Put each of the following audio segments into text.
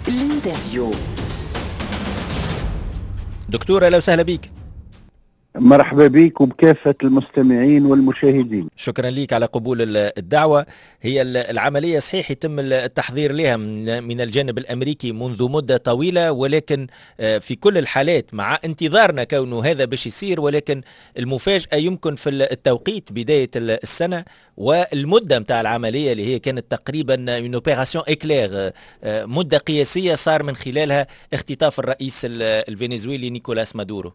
الانترفيو. دكتور أهلا وسهلا بك. مرحبا بك وبكافة المستمعين والمشاهدين. شكرا لك على قبول الدعوة. هي العملية صحيح يتم التحضير لها من الجانب الأمريكي منذ مدة طويلة، ولكن في كل الحالات مع انتظارنا كونه هذا باش يصير، ولكن المفاجأة يمكن في التوقيت بداية السنة والمدة متاع العملية اللي هي كانت تقريبا من اوبيراسيون إكلير، مدة قياسية صار من خلالها اختطاف الرئيس الفنزويلي نيكولاس مادورو.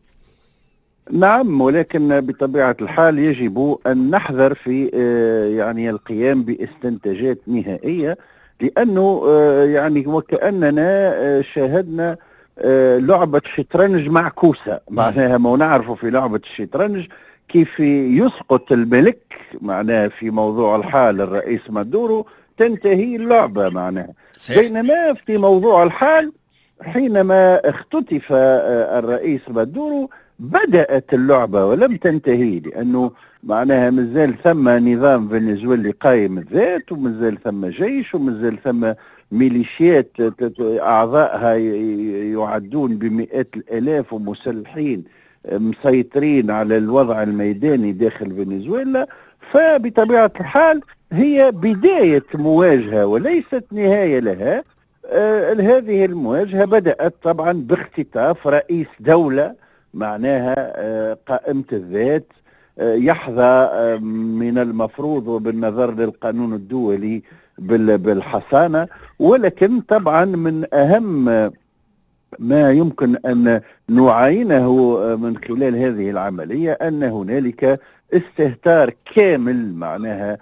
نعم، ولكن بطبيعة الحال يجب أن نحذر في يعني القيام باستنتاجات نهائية، لأنه يعني وكأننا شاهدنا لعبة شطرنج معكوسة. معناها ما نعرفه في لعبة الشطرنج كيف يسقط الملك معناها في موضوع الحال الرئيس مادورو تنتهي اللعبة معناها. بينما في موضوع الحال حينما اختطف الرئيس مادورو بدأت اللعبة ولم تنتهي، لأنه معناها مازال ثم نظام فنزويلي قائم الذات، ومازال ثم جيش، ومازال ثم ميليشيات أعضائها يعدون بمئات الآلاف ومسلحين مسيطرين على الوضع الميداني داخل فنزويلا. فبطبيعة الحال هي بداية مواجهة وليست نهاية لها. هذه المواجهة بدأت طبعا باختطاف رئيس دولة معناها قائمة الذات، يحظى من المفروض وبالنظر للقانون الدولي بالحصانة. ولكن طبعا من أهم ما يمكن أن نعاينه من خلال هذه العملية أن هنالك استهتار كامل معناها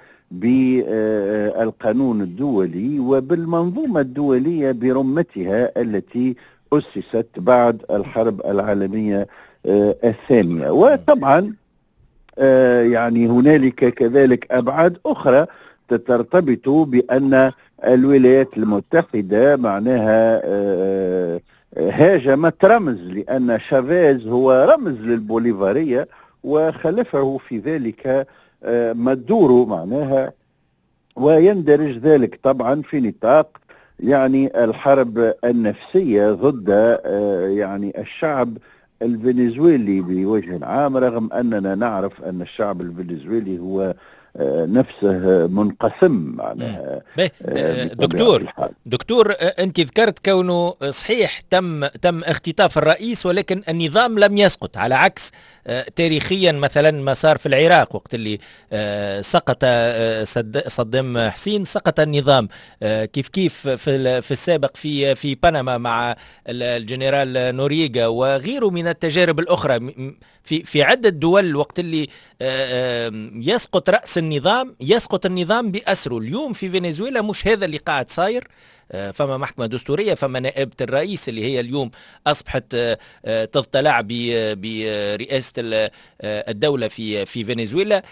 بالقانون الدولي وبالمنظومة الدولية برمتها التي أسست بعد الحرب العالمية الثانية. وطبعا يعني هنالك كذلك أبعاد أخرى ترتبط بأن الولايات المتحدة معناها هاجمت رمز، لأن شافيز هو رمز للبوليفارية وخلفه في ذلك مادورو معناها، ويندرج ذلك طبعا في نطاق يعني الحرب النفسية ضد يعني الشعب الفنزويلي بوجه عام، رغم أننا نعرف أن الشعب الفنزويلي هو نفسه منقسم معناها. دكتور انت ذكرت كونه صحيح تم اختطاف الرئيس، ولكن النظام لم يسقط، على عكس تاريخيا مثلا ما صار في العراق وقت اللي سقط صدام حسين، سقط النظام كيف في السابق في بنما مع الجنرال نوريغا وغيره من التجارب الأخرى في عدة دول. وقت اللي يسقط رأس النظام يسقط النظام بأسره. اليوم في فنزويلا مش هذا اللي قاعد صاير، فما محكمة دستورية، فما نائبة الرئيس اللي هي اليوم أصبحت تضطلع برئاسة الدولة في فنزويلا.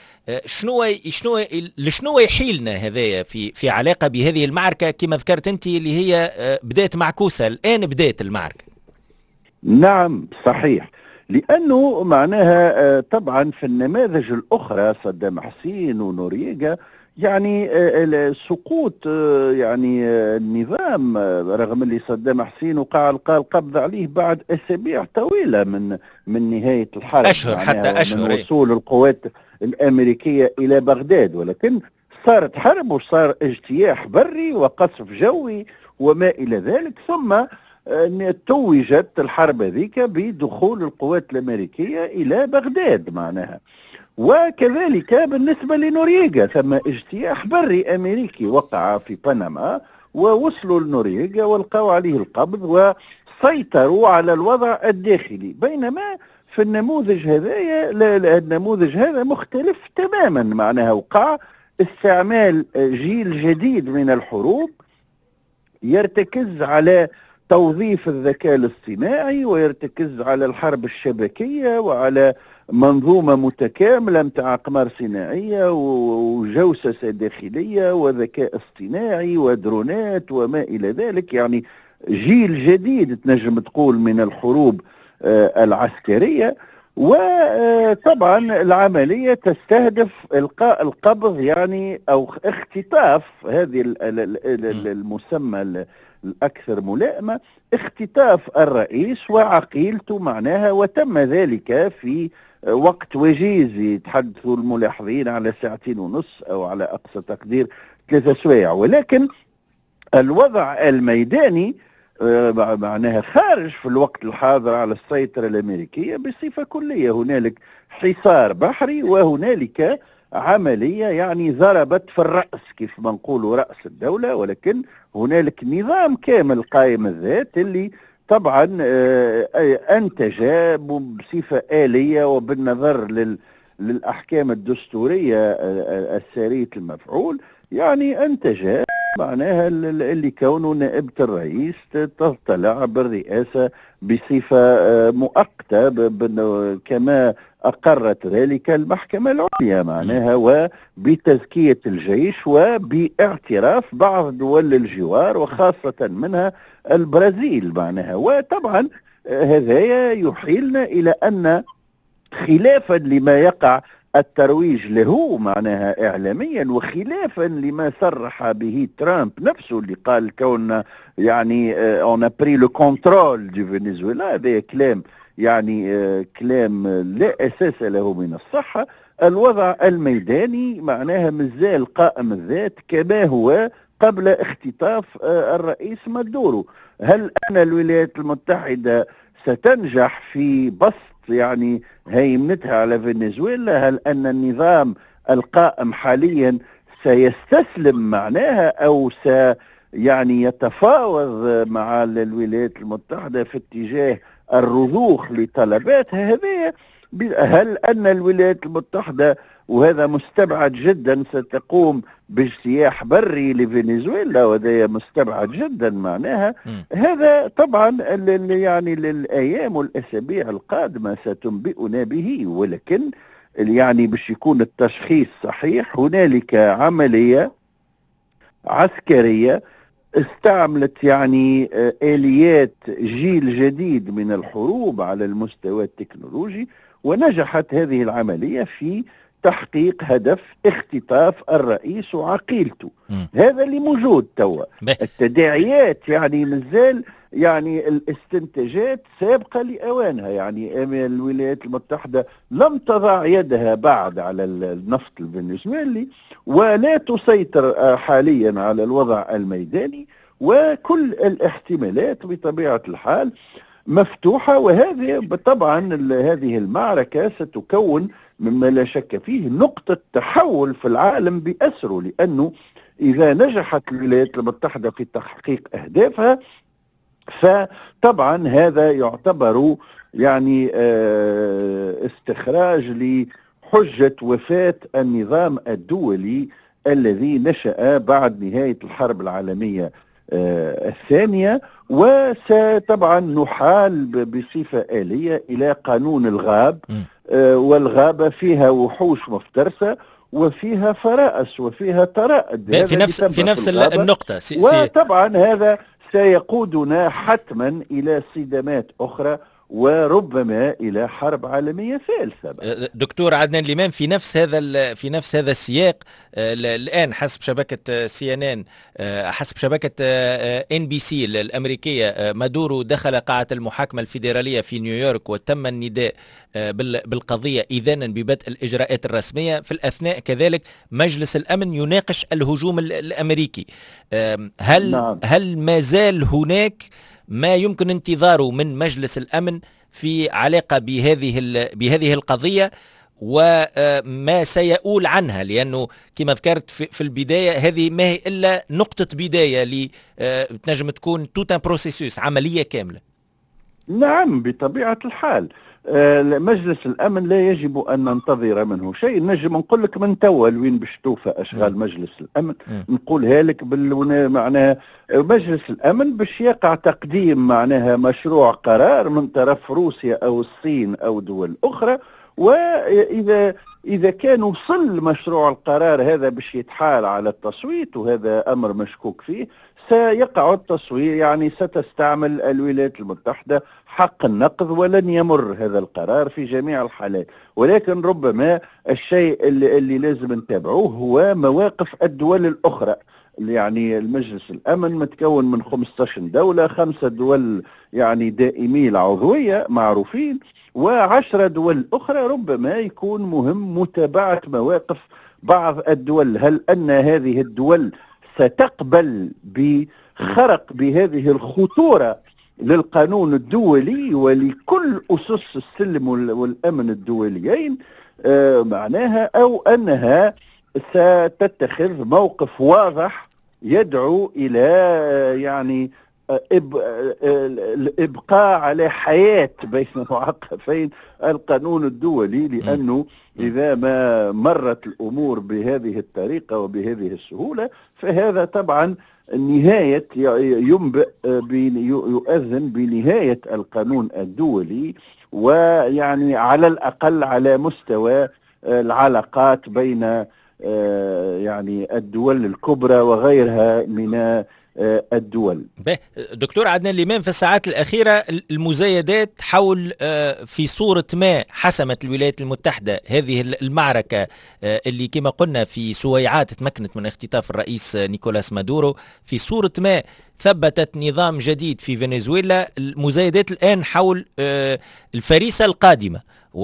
شنو يحيلنا هذايا في علاقة بهذه المعركة كما ذكرت أنت اللي هي بداية معكوسة الآن، بداية المعركة؟ نعم صحيح، لأنه معناها طبعا في النماذج الأخرى صدام حسين ونوريغا يعني سقوط يعني النظام، رغم اللي صدام حسين وقع القبض عليه بعد أسابيع طويلة من نهاية الحرب، أشهر حتى أشهر، من وصول القوات الأمريكية إلى بغداد. ولكن صارت حرب وصار اجتياح بري وقصف جوي وما إلى ذلك، ثم توجت الحرب هذيك بدخول القوات الأمريكية إلى بغداد معناها. وكذلك بالنسبة لنوريغا ثم اجتياح بري أمريكي وقع في بنما، ووصلوا لنوريغا والقوا عليه القبض وسيطروا على الوضع الداخلي. بينما في النموذج النموذج هذا مختلف تماما معناها، وقع استعمال جيل جديد من الحروب يرتكز على توظيف الذكاء الاصطناعي ويرتكز على الحرب الشبكية وعلى منظومة متكاملة متاع أقمار صناعية وجوسسة داخلية وذكاء اصطناعي ودرونات وما إلى ذلك. يعني جيل جديد تنجم تقول من الحروب العسكرية. وطبعا العملية تستهدف إلقاء القبض يعني أو اختطاف، هذه المسمى الأكثر ملائمة، اختطاف الرئيس وعقيلته معناها. وتم ذلك في وقت وجيز، يتحدث الملاحظين على 2.5 ساعة أو على أقصى تقدير 3 سوايع. ولكن الوضع الميداني معناها خارج في الوقت الحاضر على السيطرة الأمريكية بصفة كلية. هنالك حصار بحري وهنالك عملية يعني ضربت في الرأس، كيف ما نقولوا رأس الدولة، ولكن هنالك نظام كامل قائم الذات اللي طبعا أنتج بصفة آلية وبالنظر للأحكام الدستورية السارية المفعول، يعني أنتج معناها اللي كونه نائبة الرئيس تطلع بالرئاسة بصفة مؤقتة كما أقرت ذلك المحكمة العليا معناها، وبتزكية الجيش وباعتراف بعض دول الجوار وخاصة منها البرازيل معناها. وطبعا هذا يحيلنا إلى أن خلافا لما يقع الترويج له معناها إعلاميا، وخلافا لما صرح به ترامب نفسه اللي قال كوننا يعني on a pris le contrôle du Venezuela، هذا كلام يعني كلام لا أساس له من الصحة. الوضع الميداني معناها مازال قائم الذات كما هو قبل اختطاف الرئيس مادورو. هل أن الولايات المتحدة ستنجح في بسط يعني هيمنتها على فنزويلا؟ هل أن النظام القائم حاليا سيستسلم معناها أو يعني يتفاوض مع الولايات المتحدة في اتجاه الرضوخ لطلباتها؟ هذه هل أن الولايات المتحدة، وهذا مستبعد جدا، ستقوم باجتياح بري لفنزويلا؟ وهذا مستبعد جدا معناها. هذا طبعا يعني للأيام والأسابيع القادمة ستنبئنا به، ولكن يعني باش يكون التشخيص صحيح هنالك عملية عسكرية استعملت يعني آليات جيل جديد من الحروب على المستوى التكنولوجي، ونجحت هذه العملية في تحقيق هدف اختطاف الرئيس وعقيلته. هذا اللي موجود توا. التداعيات يعني مازال يعني الاستنتاجات سابقة لأوانها. يعني الولايات المتحدة لم تضع يدها بعد على النفط الفنزويلي ولا تسيطر حاليا على الوضع الميداني، وكل الاحتمالات بطبيعة الحال مفتوحة. وهذه طبعا هذه المعركة ستكون مما لا شك فيه نقطة تحول في العالم بأسره، لأنه إذا نجحت الولايات المتحدة في تحقيق أهدافها فطبعا هذا يعتبر يعني استخراج لحجة وفاة النظام الدولي الذي نشأ بعد نهاية الحرب العالمية الثانية. وسطبعا نحال بصفة آلية إلى قانون الغاب، والغابة فيها وحوش مفترسة وفيها فرائس وفيها ترائد في نفس النقطة وطبعا هذا سيقودنا حتما إلى صدامات أخرى وربما إلى حرب عالمية ثالثة. دكتور عدنان ليمان، في نفس هذا السياق الآن حسب شبكة CNN، حسب شبكة NBC الأمريكية، مادورو دخل قاعة المحاكمة الفيدرالية في نيويورك وتم النداء بالقضية إذانا ببدء الإجراءات الرسمية. في الأثناء كذلك مجلس الأمن يناقش الهجوم الأمريكي. هل ما زال هناك ما يمكن انتظاره من مجلس الأمن في علاقة بهذه القضية وما سيؤول عنها؟ لأنه كما ذكرت في البداية هذه ما هي إلا نقطة بداية تنجم تكون توت ان بروسيسوس، عملية كاملة. نعم بطبيعة الحال. مجلس الأمن لا يجب أن ننتظر منه شيء. نجم نقول لك من توا وين باش توفى أشغال مجلس الأمن، نقولها لك معناها مجلس الأمن باش يقع تقديم معناها مشروع قرار من طرف روسيا أو الصين أو دول أخرى، وإذا كان وصل مشروع القرار هذا باش يتحال على التصويت، وهذا أمر مشكوك فيه، سيقع التصوير، يعني ستستعمل الولايات المتحدة حق النقض ولن يمر هذا القرار في جميع الحالات. ولكن ربما الشيء اللي لازم نتابعوه هو مواقف الدول الأخرى. يعني المجلس الأمن متكون من 15 دولة، 5 دول يعني دائمي العضوية معروفين، و10 دول أخرى ربما يكون مهم متابعة مواقف بعض الدول. هل أن هذه الدول ستقبل بخرق بهذه الخطورة للقانون الدولي ولكل أسس السلم والأمن الدوليين معناها، أو أنها ستتخذ موقف واضح يدعو إلى يعني الإبقاء على حياة بين معقفين القانون الدولي، لأنه إذا ما مرت الأمور بهذه الطريقة وبهذه السهولة فهذا طبعا نهاية ينبئ يؤذن بنهاية القانون الدولي، ويعني على الأقل على مستوى العلاقات بين يعني الدول الكبرى وغيرها من الدول. دكتور عدنان الإمام، في الساعات الأخيرة المزايدات حول في صورة ما حسمت الولايات المتحدة هذه المعركة اللي كما قلنا في سويعات تمكنت من اختطاف الرئيس نيكولاس مادورو، في صورة ما ثبتت نظام جديد في فنزويلا. المزايدات الآن حول الفريسة القادمة،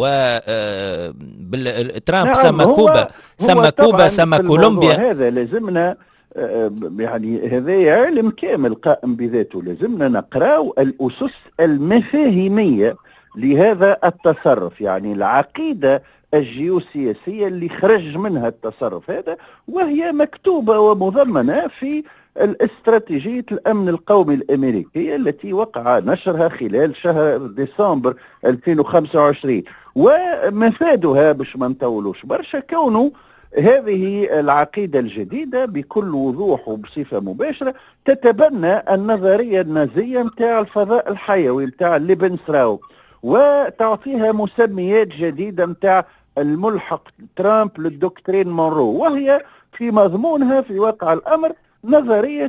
ترامب سمى كوبا سمى كولومبيا. هذا لازمنا يعني هذا علم كامل قائم بذاته، لازمنا نقرأ الأسس المفاهيمية لهذا التصرف، يعني العقيدة الجيوسياسية اللي خرج منها التصرف هذا، وهي مكتوبة ومضمنة في الاستراتيجية الأمن القومي الأمريكية التي وقع نشرها خلال شهر ديسمبر 2025. ومفادها باش ما نطولوش برشا كونه هذه العقيدة الجديدة بكل وضوح وبصفة مباشرة تتبنى النظرية النازية متاع الفضاء الحيوي متاع ليبنسراو، وتعطيها مسميات جديدة متاع الملحق ترامب للدكترين مونرو، وهي في مضمونها في واقع الأمر نظرية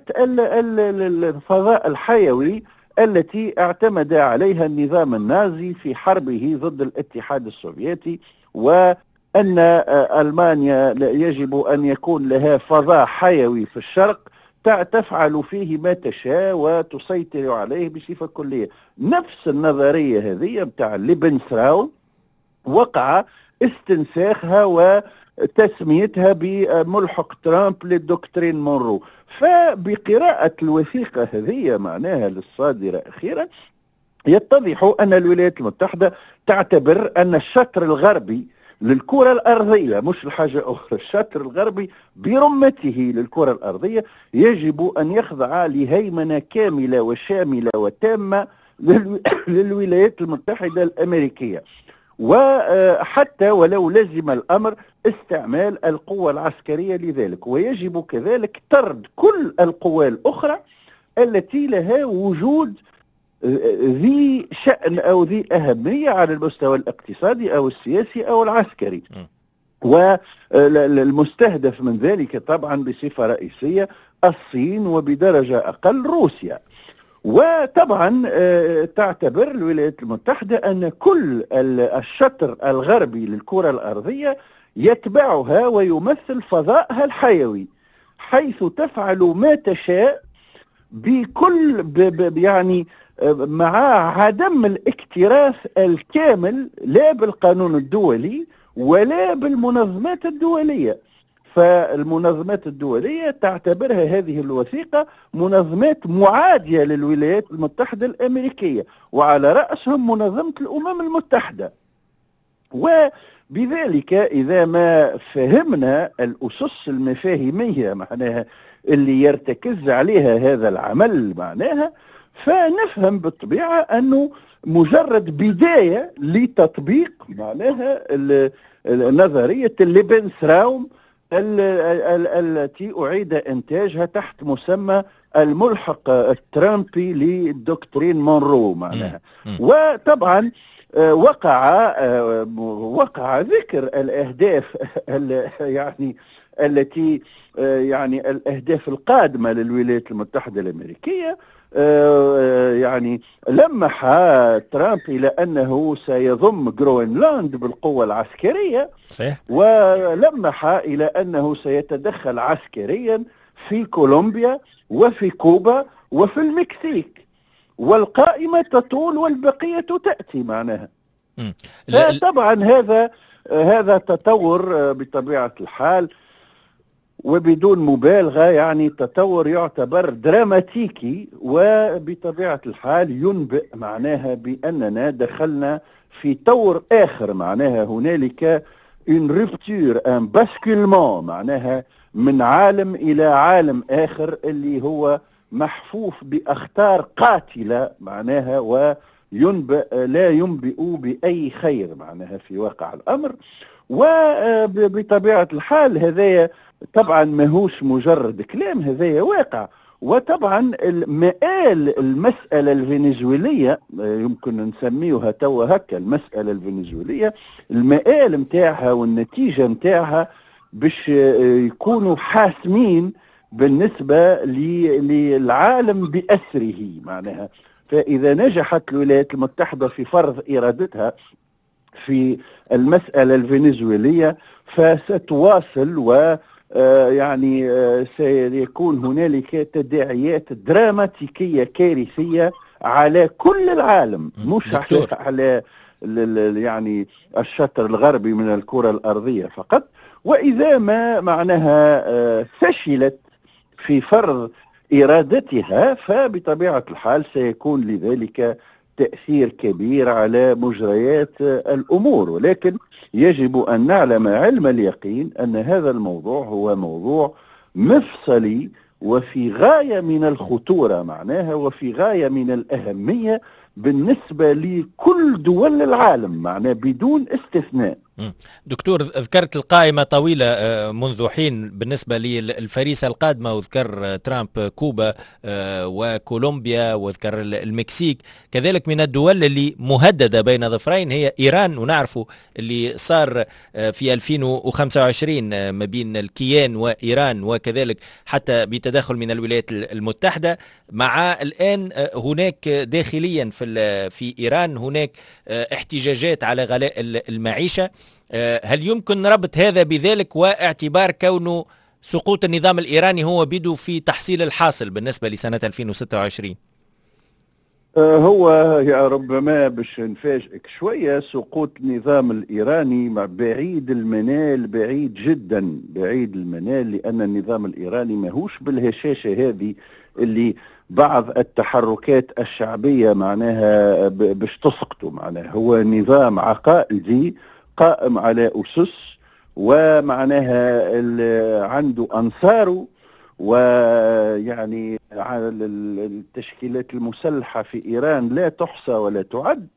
الفضاء الحيوي التي اعتمد عليها النظام النازي في حربه ضد الاتحاد السوفيتي، وأن ألمانيا يجب أن يكون لها فضاء حيوي في الشرق تفعل فيه ما تشاء وتسيطر عليه بصفة كلية. نفس النظرية هذه بتاع ليبنسراو وقع استنساخها وتسميتها بملحق ترامب للدكترين مونرو. فبقراءة الوثيقة هذه معناها للصادرة أخيرا يتضح أن الولايات المتحدة تعتبر أن الشطر الغربي للكرة الأرضية، مش الحاجة أخرى، الشطر الغربي برمته للكرة الأرضية يجب أن يخضع لهيمنة كاملة وشاملة وتامة للولايات المتحدة الأمريكية، وحتى ولو لزم الأمر استعمال القوة العسكرية لذلك. ويجب كذلك طرد كل القوى الأخرى التي لها وجود ذي شأن أو ذي أهمية على المستوى الاقتصادي أو السياسي أو العسكري، والمستهدف من ذلك طبعا بصفة رئيسية الصين وبدرجة أقل روسيا. وطبعا تعتبر الولايات المتحدة أن كل الشطر الغربي للكرة الأرضية يتبعها ويمثل فضاءها الحيوي، حيث تفعل ما تشاء بكل يعني مع عدم الاكتراث الكامل لا بالقانون الدولي ولا بالمنظمات الدولية. فالمنظمات الدولية تعتبرها هذه الوثيقة منظمات معادية للولايات المتحدة الأمريكية، وعلى رأسهم منظمة الأمم المتحدة. وبذلك إذا ما فهمنا الأسس المفاهيمية معناها اللي يرتكز عليها هذا العمل معناها، فنفهم بالطبيعة أنه مجرد بداية لتطبيق معناها نظرية ليبنسراوم التي أعيد إنتاجها تحت مسمى الملحق الترامبي للدكترين مونرو معناها. وطبعا وقع ذكر الأهداف يعني التي يعني الأهداف القادمة للولايات المتحدة الأمريكية. يعني لمح ترامب إلى أنه سيضم جرونلاند بالقوة العسكرية، صحيح. ولمح إلى أنه سيتدخل عسكريا في كولومبيا وفي كوبا وفي المكسيك، والقائمة تطول والبقية تأتي معناها. طبعا هذا تطور بطبيعة الحال وبدون مبالغة، يعني تطور يعتبر دراماتيكي، وبطبيعة الحال ينبئ معناها بأننا دخلنا في طور آخر. معناها هنالك une rupture un basculement، معناها من عالم إلى عالم آخر اللي هو محفوف بأخطار قاتلة معناها، لا ينبئ بأي خير معناها في واقع الأمر. وبطبيعة الحال هذا طبعا ماهوش مجرد كلام، هذا واقع. وطبعا المآل المسألة الفنزويلية يمكن نسميها توا هكا، المسألة الفنزويلية المآل متاعها والنتيجة متاعها باش يكونوا حاسمين بالنسبة للعالم بأسره معناها. فإذا نجحت الولايات المتحدة في فرض إرادتها في المسألة الفنزويلية فستواصل، و يعني سيكون هنالك تداعيات دراماتيكية كارثية على كل العالم، مش على يعني الشطر الغربي من الكرة الأرضية فقط. وإذا ما معناها فشلت في فرض إرادتها فبطبيعة الحال سيكون لذلك تأثير كبير على مجريات الأمور. ولكن يجب أن نعلم علم اليقين أن هذا الموضوع هو موضوع مفصلي وفي غاية من الخطورة معناها، وفي غاية من الأهمية بالنسبة لكل دول العالم معناها بدون استثناء. دكتور، ذكرت القائمة طويلة منذ حين بالنسبة للفريسة القادمة، وذكر ترامب كوبا وكولومبيا، وذكر المكسيك. كذلك من الدول اللي مهددة بين ظفرين هي إيران، ونعرفوا اللي صار في 2025 ما بين الكيان وإيران، وكذلك حتى بتدخل من الولايات المتحدة. مع الآن هناك داخليا في إيران هناك احتجاجات على غلاء المعيشة. هل يمكن ربط هذا بذلك، واعتبار كونه سقوط النظام الإيراني هو بدو في تحصيل الحاصل بالنسبة لسنة 2026؟ هو يا ربما باش نفاجئك شوية، سقوط النظام الإيراني بعيد المنال، بعيد جدا بعيد المنال، لأن النظام الإيراني ماهوش بالهشاشة هذه اللي بعض التحركات الشعبية معناها باش تسقطوا. معناها هو نظام عقائدي قائم على أسس، ومعناها عنده أنصاره، ويعني التشكيلات المسلحة في إيران لا تحصى ولا تعد.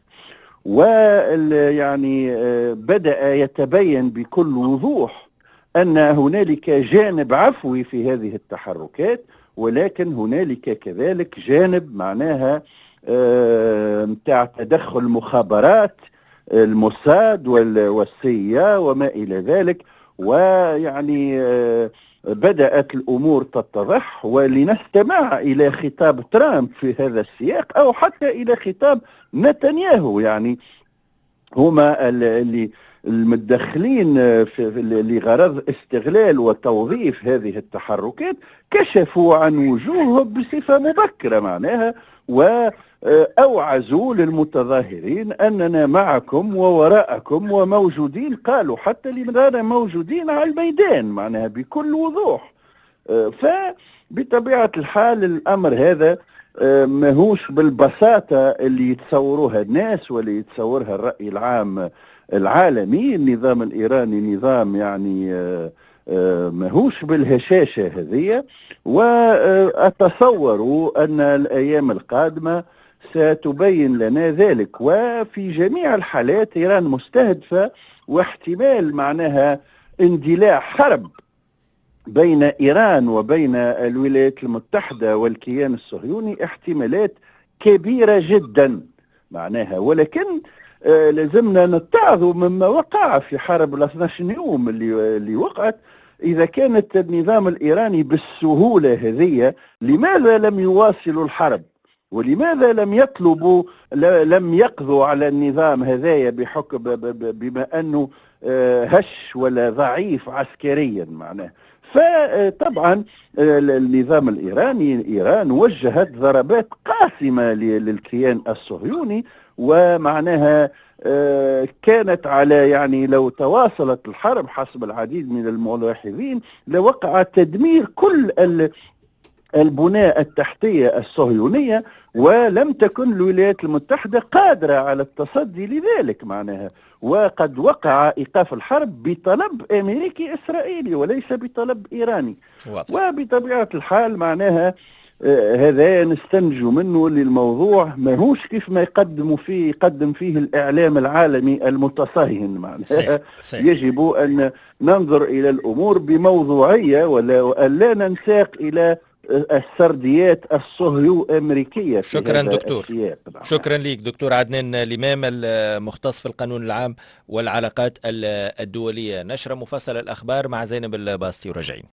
ويعني بدأ يتبين بكل وضوح أن هنالك جانب عفوي في هذه التحركات، ولكن هنالك كذلك جانب معناها متاع تدخل مخابرات الموساد والسيا وما إلى ذلك. ويعني بدأت الأمور تتضح، ولنستمع إلى خطاب ترامب في هذا السياق، أو حتى إلى خطاب نتنياهو. يعني هما اللي المتدخلين لغرض استغلال وتوظيف هذه التحركات كشفوا عن وجوههم بصفة مبكرة معناها، وأوعزوا للمتظاهرين أننا معكم ووراءكم وموجودين، قالوا حتى لنا موجودين على الميدان معناها بكل وضوح. فبطبيعة الحال الأمر هذا ماهوش بالبساطة اللي يتصوروها الناس واللي يتصورها الرأي العام العالمي. النظام الإيراني نظام يعني ماهوش بالهشاشة هذه، وأتصور أن الأيام القادمة ستبين لنا ذلك. وفي جميع الحالات إيران مستهدفة، واحتمال معناها اندلاع حرب بين إيران وبين الولايات المتحدة والكيان الصهيوني احتمالات كبيرة جدا معناها. ولكن لازمنا نتعظ مما وقع في حرب ال 12 يوم اللي وقعت، إذا كانت النظام الإيراني بالسهولة هذه، لماذا لم يواصلوا الحرب؟ ولماذا لم يطلبوا، لم يقضوا على النظام هذايا بحكم بما أنه هش ولا ضعيف عسكريا معناه؟ فطبعا النظام الإيراني، إيران وجهت ضربات قاسمة للكيان الصهيوني، ومعناها كانت على، يعني لو تواصلت الحرب حسب العديد من الملاحظين لوقع تدمير كل البناء التحتية الصهيونية، ولم تكن الولايات المتحدة قادرة على التصدي لذلك معناها. وقد وقع إيقاف الحرب بطلب أمريكي إسرائيلي وليس بطلب إيراني. وبطبيعة الحال معناها هذا نستنتج منه للموضوع ماهوش كيف ما يقدم فيه الإعلام العالمي المتصهين معناها. يجب أن ننظر إلى الأمور بموضوعية ولا ننساق إلى السرديات الصهيو أمريكية. شكرا دكتور. شكرا لك دكتور عدنان الإمام المختص في القانون العام والعلاقات الدولية. نشرة مفصلة الأخبار مع زينب الباسطي وراجعين.